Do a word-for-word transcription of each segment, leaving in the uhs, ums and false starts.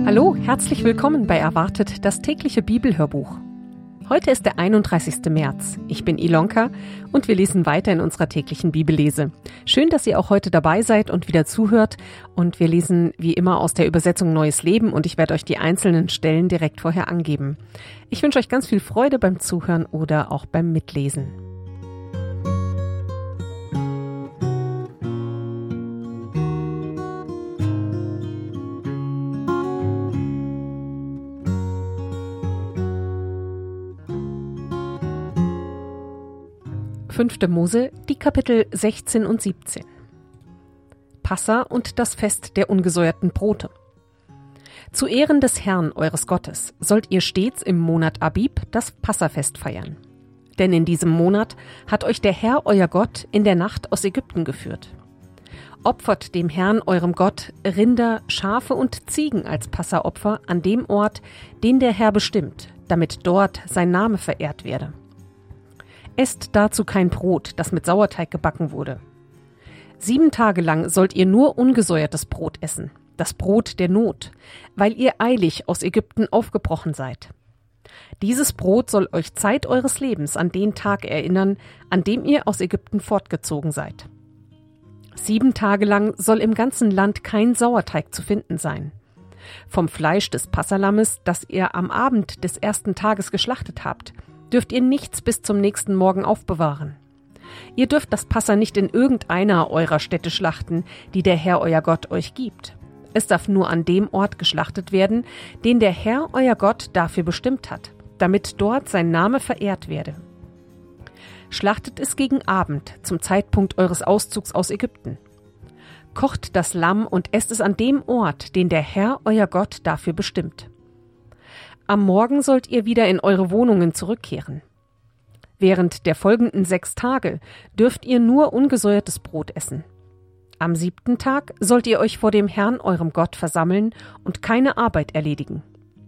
Hallo, herzlich willkommen bei Erwartet, das tägliche Bibelhörbuch. Heute ist der einunddreißigste März. Ich bin Ilonka und wir lesen weiter in unserer täglichen Bibellese. Schön, dass ihr auch heute dabei seid und wieder zuhört. Und wir lesen wie immer aus der Übersetzung Neues Leben und ich werde euch die einzelnen Stellen direkt vorher angeben. Ich wünsche euch ganz viel Freude beim Zuhören oder auch beim Mitlesen. fünfte Mose, die Kapitel sechzehn und siebzehn. Passa und das Fest der ungesäuerten Brote. Zu Ehren des Herrn eures Gottes sollt ihr stets im Monat Abib das Passafest feiern. Denn in diesem Monat hat euch der Herr euer Gott in der Nacht aus Ägypten geführt. Opfert dem Herrn eurem Gott Rinder, Schafe und Ziegen als Passaopfer an dem Ort, den der Herr bestimmt, damit dort sein Name verehrt werde. Esst dazu kein Brot, das mit Sauerteig gebacken wurde. Sieben Tage lang sollt ihr nur ungesäuertes Brot essen, das Brot der Not, weil ihr eilig aus Ägypten aufgebrochen seid. Dieses Brot soll euch Zeit eures Lebens an den Tag erinnern, an dem ihr aus Ägypten fortgezogen seid. Sieben Tage lang soll im ganzen Land kein Sauerteig zu finden sein. Vom Fleisch des Passalammes, das ihr am Abend des ersten Tages geschlachtet habt, dürft ihr nichts bis zum nächsten Morgen aufbewahren. Ihr dürft das Passa nicht in irgendeiner eurer Städte schlachten, die der Herr euer Gott euch gibt. Es darf nur an dem Ort geschlachtet werden, den der Herr euer Gott dafür bestimmt hat, damit dort sein Name verehrt werde. Schlachtet es gegen Abend, zum Zeitpunkt eures Auszugs aus Ägypten. Kocht das Lamm und esst es an dem Ort, den der Herr euer Gott dafür bestimmt. Am Morgen sollt ihr wieder in eure Wohnungen zurückkehren. Während der folgenden sechs Tage dürft ihr nur ungesäuertes Brot essen. Am siebten Tag sollt ihr euch vor dem Herrn eurem Gott versammeln und keine Arbeit erledigen.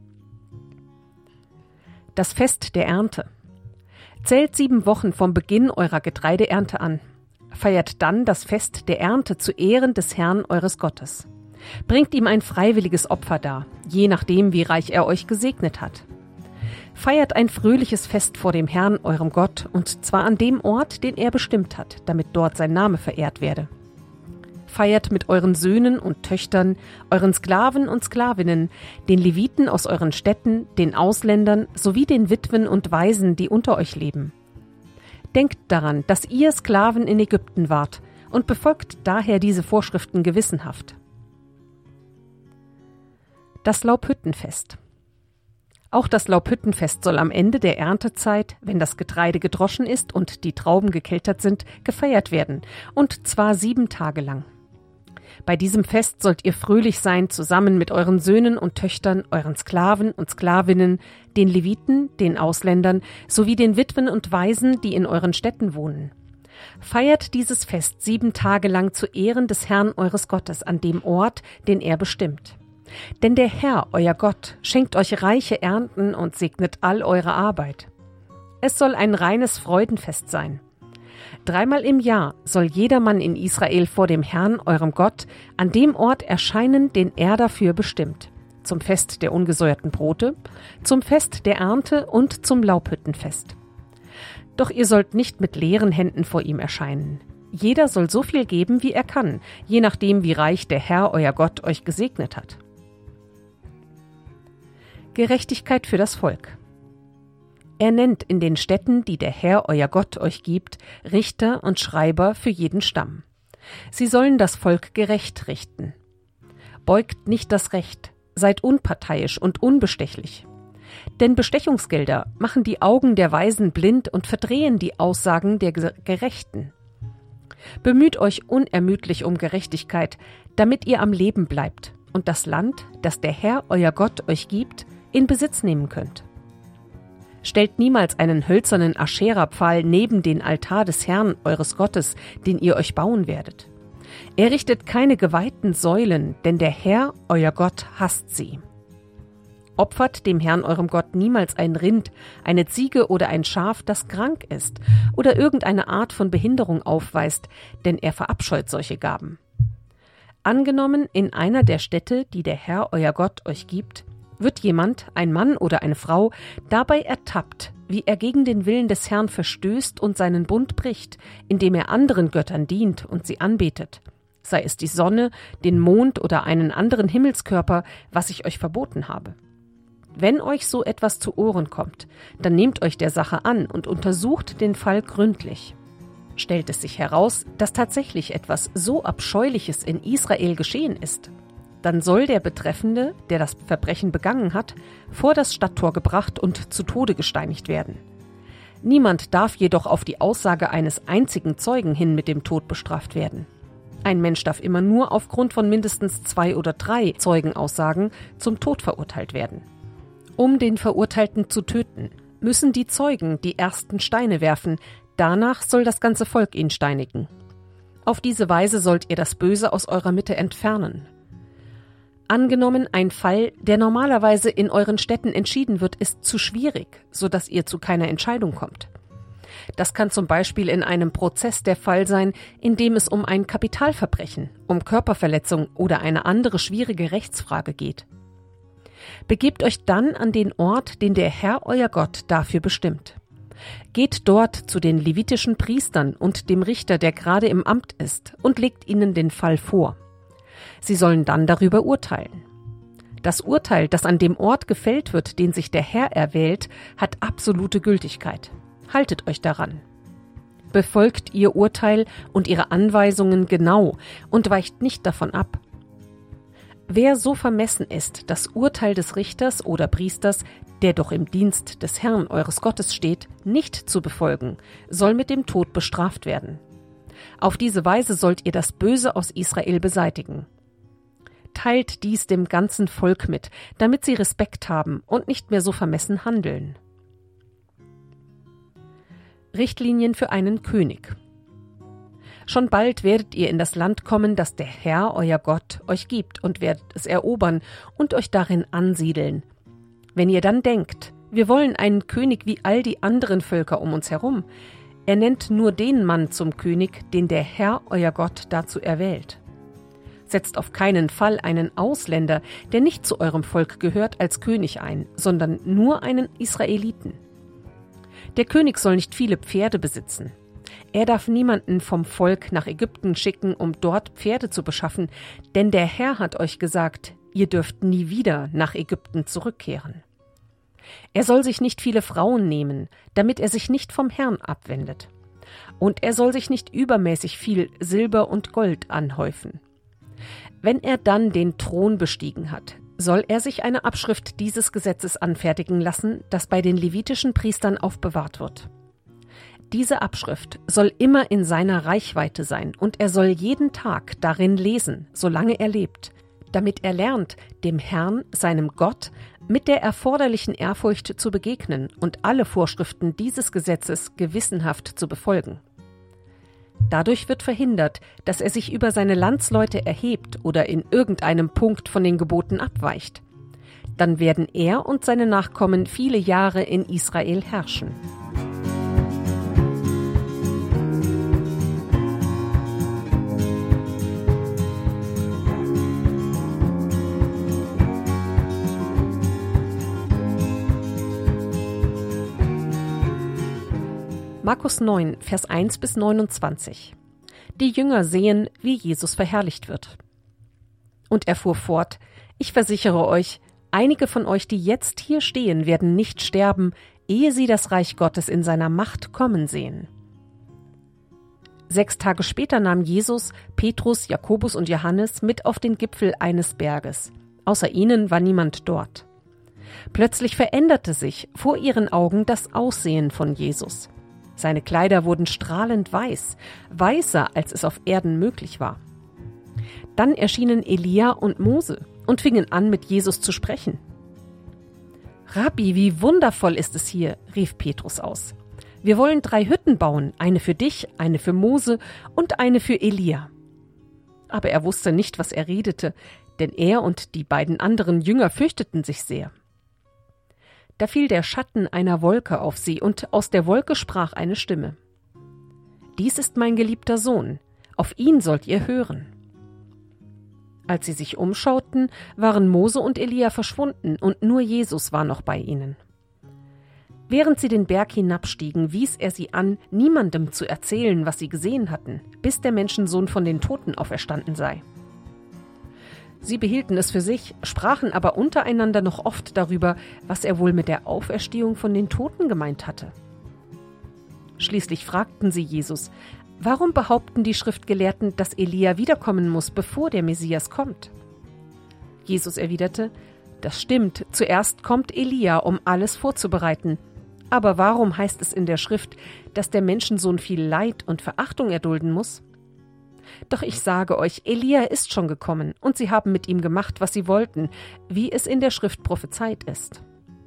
Das Fest der Ernte. Zählt sieben Wochen vom Beginn eurer Getreideernte an. Feiert dann das Fest der Ernte zu Ehren des Herrn eures Gottes. Bringt ihm ein freiwilliges Opfer dar, je nachdem, wie reich er euch gesegnet hat. Feiert ein fröhliches Fest vor dem Herrn, eurem Gott, und zwar an dem Ort, den er bestimmt hat, damit dort sein Name verehrt werde. Feiert mit euren Söhnen und Töchtern, euren Sklaven und Sklavinnen, den Leviten aus euren Städten, den Ausländern sowie den Witwen und Waisen, die unter euch leben. Denkt daran, dass ihr Sklaven in Ägypten wart und befolgt daher diese Vorschriften gewissenhaft. Das Laubhüttenfest. Auch das Laubhüttenfest soll am Ende der Erntezeit, wenn das Getreide gedroschen ist und die Trauben gekeltert sind, gefeiert werden, und zwar sieben Tage lang. Bei diesem Fest sollt ihr fröhlich sein, zusammen mit euren Söhnen und Töchtern, euren Sklaven und Sklavinnen, den Leviten, den Ausländern, sowie den Witwen und Waisen, die in euren Städten wohnen. Feiert dieses Fest sieben Tage lang zu Ehren des Herrn eures Gottes an dem Ort, den er bestimmt. Denn der Herr, euer Gott, schenkt euch reiche Ernten und segnet all eure Arbeit. Es soll ein reines Freudenfest sein. Dreimal im Jahr soll jedermann in Israel vor dem Herrn, eurem Gott, an dem Ort erscheinen, den er dafür bestimmt. Zum Fest der ungesäuerten Brote, zum Fest der Ernte und zum Laubhüttenfest. Doch ihr sollt nicht mit leeren Händen vor ihm erscheinen. Jeder soll so viel geben, wie er kann, je nachdem, wie reich der Herr, euer Gott, euch gesegnet hat. Gerechtigkeit für das Volk. Er nennt in den Städten, die der Herr, euer Gott, euch gibt, Richter und Schreiber für jeden Stamm. Sie sollen das Volk gerecht richten. Beugt nicht das Recht, seid unparteiisch und unbestechlich. Denn Bestechungsgelder machen die Augen der Weisen blind und verdrehen die Aussagen der Gerechten. Bemüht euch unermüdlich um Gerechtigkeit, damit ihr am Leben bleibt und das Land, das der Herr, euer Gott, euch gibt, in Besitz nehmen könnt. Stellt niemals einen hölzernen Aschera-Pfahl neben den Altar des Herrn, eures Gottes, den ihr euch bauen werdet. Errichtet keine geweihten Säulen, denn der Herr, euer Gott, hasst sie. Opfert dem Herrn, eurem Gott, niemals ein Rind, eine Ziege oder ein Schaf, das krank ist oder irgendeine Art von Behinderung aufweist, denn er verabscheut solche Gaben. Angenommen, in einer der Städte, die der Herr, euer Gott, euch gibt, wird jemand, ein Mann oder eine Frau, dabei ertappt, wie er gegen den Willen des Herrn verstößt und seinen Bund bricht, indem er anderen Göttern dient und sie anbetet, sei es die Sonne, den Mond oder einen anderen Himmelskörper, was ich euch verboten habe. Wenn euch so etwas zu Ohren kommt, dann nehmt euch der Sache an und untersucht den Fall gründlich. Stellt es sich heraus, dass tatsächlich etwas so Abscheuliches in Israel geschehen ist, dann soll der Betreffende, der das Verbrechen begangen hat, vor das Stadttor gebracht und zu Tode gesteinigt werden. Niemand darf jedoch auf die Aussage eines einzigen Zeugen hin mit dem Tod bestraft werden. Ein Mensch darf immer nur aufgrund von mindestens zwei oder drei Zeugenaussagen zum Tod verurteilt werden. Um den Verurteilten zu töten, müssen die Zeugen die ersten Steine werfen, danach soll das ganze Volk ihn steinigen. Auf diese Weise sollt ihr das Böse aus eurer Mitte entfernen. Angenommen, ein Fall, der normalerweise in euren Städten entschieden wird, ist zu schwierig, sodass ihr zu keiner Entscheidung kommt. Das kann zum Beispiel in einem Prozess der Fall sein, in dem es um ein Kapitalverbrechen, um Körperverletzung oder eine andere schwierige Rechtsfrage geht. Begebt euch dann an den Ort, den der Herr, euer Gott, dafür bestimmt. Geht dort zu den levitischen Priestern und dem Richter, der gerade im Amt ist, und legt ihnen den Fall vor. Sie sollen dann darüber urteilen. Das Urteil, das an dem Ort gefällt wird, den sich der Herr erwählt, hat absolute Gültigkeit. Haltet euch daran. Befolgt ihr Urteil und ihre Anweisungen genau und weicht nicht davon ab. Wer so vermessen ist, das Urteil des Richters oder Priesters, der doch im Dienst des Herrn eures Gottes steht, nicht zu befolgen, soll mit dem Tod bestraft werden. Auf diese Weise sollt ihr das Böse aus Israel beseitigen. Teilt dies dem ganzen Volk mit, damit sie Respekt haben und nicht mehr so vermessen handeln. Richtlinien für einen König. Schon bald werdet ihr in das Land kommen, das der Herr, euer Gott, euch gibt, und werdet es erobern und euch darin ansiedeln. Wenn ihr dann denkt, wir wollen einen König wie all die anderen Völker um uns herum, er nennt nur den Mann zum König, den der Herr, euer Gott, dazu erwählt. Setzt auf keinen Fall einen Ausländer, der nicht zu eurem Volk gehört, als König ein, sondern nur einen Israeliten. Der König soll nicht viele Pferde besitzen. Er darf niemanden vom Volk nach Ägypten schicken, um dort Pferde zu beschaffen, denn der Herr hat euch gesagt, ihr dürft nie wieder nach Ägypten zurückkehren. Er soll sich nicht viele Frauen nehmen, damit er sich nicht vom Herrn abwendet. Und er soll sich nicht übermäßig viel Silber und Gold anhäufen. Wenn er dann den Thron bestiegen hat, soll er sich eine Abschrift dieses Gesetzes anfertigen lassen, das bei den levitischen Priestern aufbewahrt wird. Diese Abschrift soll immer in seiner Reichweite sein und er soll jeden Tag darin lesen, solange er lebt, damit er lernt, dem Herrn, seinem Gott, mit der erforderlichen Ehrfurcht zu begegnen und alle Vorschriften dieses Gesetzes gewissenhaft zu befolgen. Dadurch wird verhindert, dass er sich über seine Landsleute erhebt oder in irgendeinem Punkt von den Geboten abweicht. Dann werden er und seine Nachkommen viele Jahre in Israel herrschen. Markus neun, Vers eins bis neunundzwanzig. Die Jünger sehen, wie Jesus verherrlicht wird. Und er fuhr fort, ich versichere euch, einige von euch, die jetzt hier stehen, werden nicht sterben, ehe sie das Reich Gottes in seiner Macht kommen sehen. Sechs Tage später nahm Jesus Petrus, Jakobus und Johannes mit auf den Gipfel eines Berges. Außer ihnen war niemand dort. Plötzlich veränderte sich vor ihren Augen das Aussehen von Jesus. Seine Kleider wurden strahlend weiß, weißer, als es auf Erden möglich war. Dann erschienen Elia und Mose und fingen an, mit Jesus zu sprechen. »Rabbi, wie wundervoll ist es hier«, rief Petrus aus. »Wir wollen drei Hütten bauen, eine für dich, eine für Mose und eine für Elia.« Aber er wusste nicht, was er redete, denn er und die beiden anderen Jünger fürchteten sich sehr. Da fiel der Schatten einer Wolke auf sie, und aus der Wolke sprach eine Stimme. »Dies ist mein geliebter Sohn, auf ihn sollt ihr hören.« Als sie sich umschauten, waren Mose und Elia verschwunden und nur Jesus war noch bei ihnen. Während sie den Berg hinabstiegen, wies er sie an, niemandem zu erzählen, was sie gesehen hatten, bis der Menschensohn von den Toten auferstanden sei. Sie behielten es für sich, sprachen aber untereinander noch oft darüber, was er wohl mit der Auferstehung von den Toten gemeint hatte. Schließlich fragten sie Jesus: Warum behaupten die Schriftgelehrten, dass Elia wiederkommen muss, bevor der Messias kommt? Jesus erwiderte: Das stimmt, zuerst kommt Elia, um alles vorzubereiten. Aber warum heißt es in der Schrift, dass der Menschensohn viel Leid und Verachtung erdulden muss? Doch ich sage euch, Elia ist schon gekommen, und sie haben mit ihm gemacht, was sie wollten, wie es in der Schrift prophezeit ist.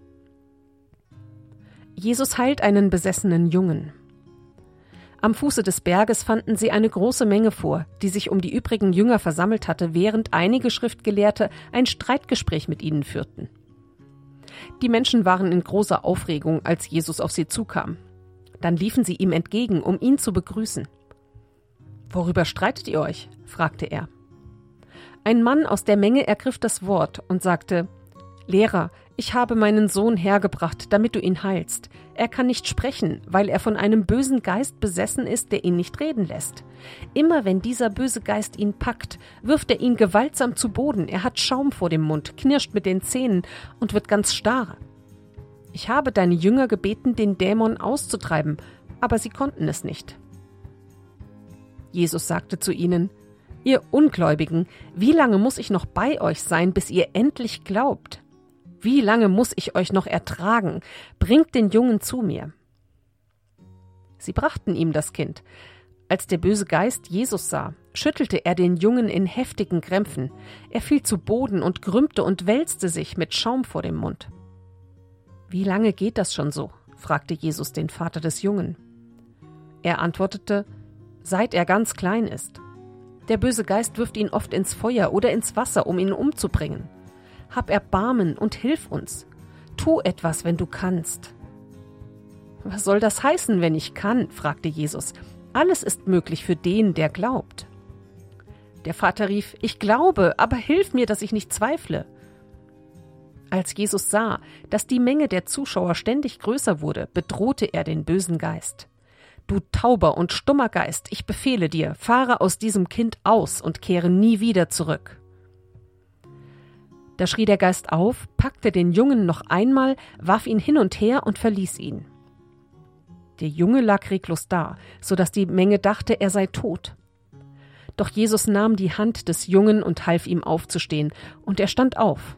Jesus heilt einen besessenen Jungen. Am Fuße des Berges fanden sie eine große Menge vor, die sich um die übrigen Jünger versammelt hatte, während einige Schriftgelehrte ein Streitgespräch mit ihnen führten. Die Menschen waren in großer Aufregung, als Jesus auf sie zukam. Dann liefen sie ihm entgegen, um ihn zu begrüßen. »Worüber streitet ihr euch?« fragte er. Ein Mann aus der Menge ergriff das Wort und sagte: »Lehrer, ich habe meinen Sohn hergebracht, damit du ihn heilst. Er kann nicht sprechen, weil er von einem bösen Geist besessen ist, der ihn nicht reden lässt. Immer wenn dieser böse Geist ihn packt, wirft er ihn gewaltsam zu Boden. Er hat Schaum vor dem Mund, knirscht mit den Zähnen und wird ganz starr. Ich habe deine Jünger gebeten, den Dämon auszutreiben, aber sie konnten es nicht.« Jesus sagte zu ihnen: »Ihr Ungläubigen, wie lange muss ich noch bei euch sein, bis ihr endlich glaubt? Wie lange muss ich euch noch ertragen? Bringt den Jungen zu mir.« Sie brachten ihm das Kind. Als der böse Geist Jesus sah, schüttelte er den Jungen in heftigen Krämpfen. Er fiel zu Boden und krümmte und wälzte sich mit Schaum vor dem Mund. »Wie lange geht das schon so?« fragte Jesus den Vater des Jungen. Er antwortete: »Seit er ganz klein ist. Der böse Geist wirft ihn oft ins Feuer oder ins Wasser, um ihn umzubringen. Hab Erbarmen und hilf uns. Tu etwas, wenn du kannst.« »Was soll das heißen, wenn ich kann?« fragte Jesus. »Alles ist möglich für den, der glaubt.« Der Vater rief: »Ich glaube, aber hilf mir, dass ich nicht zweifle.« Als Jesus sah, dass die Menge der Zuschauer ständig größer wurde, bedrohte er den bösen Geist. »Du tauber und stummer Geist, ich befehle dir, fahre aus diesem Kind aus und kehre nie wieder zurück.« Da schrie der Geist auf, packte den Jungen noch einmal, warf ihn hin und her und verließ ihn. Der Junge lag reglos da, so dass die Menge dachte, er sei tot. Doch Jesus nahm die Hand des Jungen und half ihm aufzustehen, und er stand auf.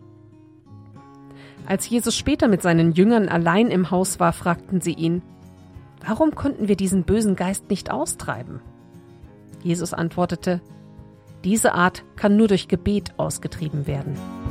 Als Jesus später mit seinen Jüngern allein im Haus war, fragten sie ihn: »Warum konnten wir diesen bösen Geist nicht austreiben?« Jesus antwortete: »Diese Art kann nur durch Gebet ausgetrieben werden.«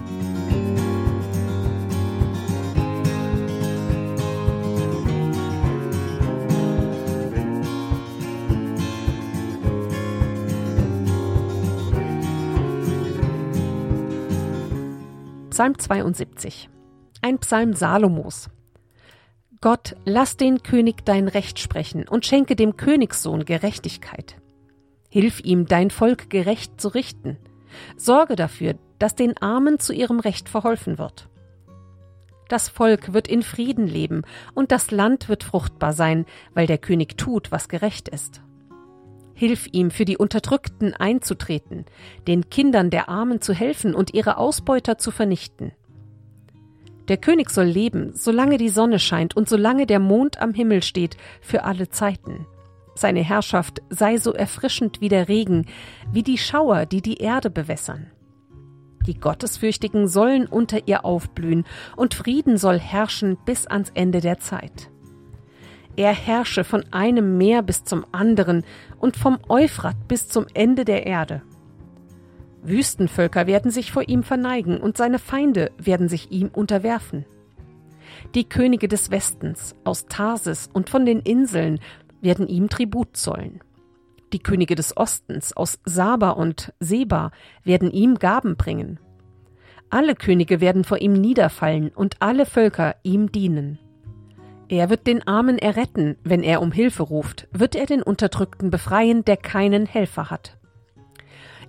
Psalm zweiundsiebzig. Ein Psalm Salomos. Gott, lass den König dein Recht sprechen und schenke dem Königssohn Gerechtigkeit. Hilf ihm, dein Volk gerecht zu richten. Sorge dafür, dass den Armen zu ihrem Recht verholfen wird. Das Volk wird in Frieden leben und das Land wird fruchtbar sein, weil der König tut, was gerecht ist. Hilf ihm, für die Unterdrückten einzutreten, den Kindern der Armen zu helfen und ihre Ausbeuter zu vernichten. Der König soll leben, solange die Sonne scheint und solange der Mond am Himmel steht, für alle Zeiten. Seine Herrschaft sei so erfrischend wie der Regen, wie die Schauer, die die Erde bewässern. Die Gottesfürchtigen sollen unter ihr aufblühen, und Frieden soll herrschen bis ans Ende der Zeit. Er herrsche von einem Meer bis zum anderen und vom Euphrat bis zum Ende der Erde. Wüstenvölker werden sich vor ihm verneigen und seine Feinde werden sich ihm unterwerfen. Die Könige des Westens, aus Tarsis und von den Inseln, werden ihm Tribut zollen. Die Könige des Ostens, aus Saba und Seba, werden ihm Gaben bringen. Alle Könige werden vor ihm niederfallen und alle Völker ihm dienen. Er wird den Armen erretten, wenn er um Hilfe ruft, wird er den Unterdrückten befreien, der keinen Helfer hat.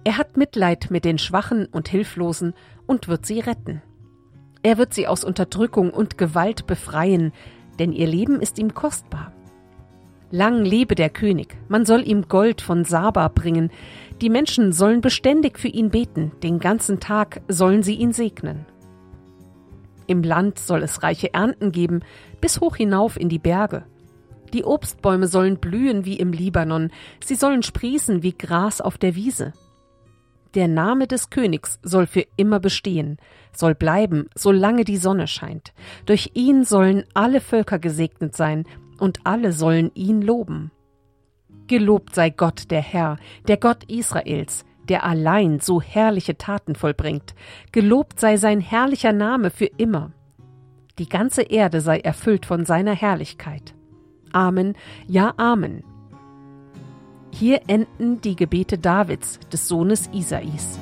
Er hat Mitleid mit den Schwachen und Hilflosen und wird sie retten. Er wird sie aus Unterdrückung und Gewalt befreien, denn ihr Leben ist ihm kostbar. Lang lebe der König, man soll ihm Gold von Saba bringen, die Menschen sollen beständig für ihn beten, den ganzen Tag sollen sie ihn segnen. Im Land soll es reiche Ernten geben, bis hoch hinauf in die Berge. Die Obstbäume sollen blühen wie im Libanon, sie sollen sprießen wie Gras auf der Wiese. Der Name des Königs soll für immer bestehen, soll bleiben, solange die Sonne scheint. Durch ihn sollen alle Völker gesegnet sein, und alle sollen ihn loben. Gelobt sei Gott der Herr, der Gott Israels, der allein so herrliche Taten vollbringt. Gelobt sei sein herrlicher Name für immer. Die ganze Erde sei erfüllt von seiner Herrlichkeit. Amen, ja Amen. Hier enden die Gebete Davids, des Sohnes Isais.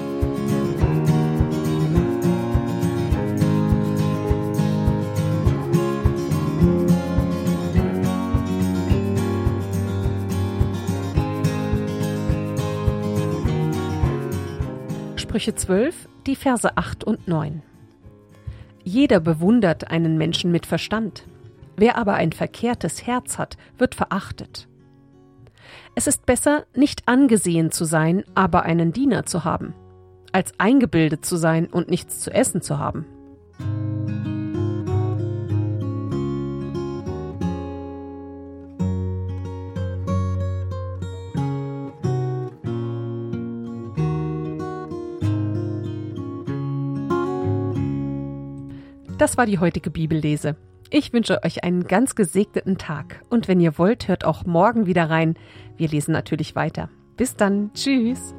Sprüche zwölf, die Verse acht und neun. Jeder bewundert einen Menschen mit Verstand. Wer aber ein verkehrtes Herz hat, wird verachtet. Es ist besser, nicht angesehen zu sein, aber einen Diener zu haben, als eingebildet zu sein und nichts zu essen zu haben. Das war die heutige Bibellese. Ich wünsche euch einen ganz gesegneten Tag. Und wenn ihr wollt, hört auch morgen wieder rein. Wir lesen natürlich weiter. Bis dann. Tschüss.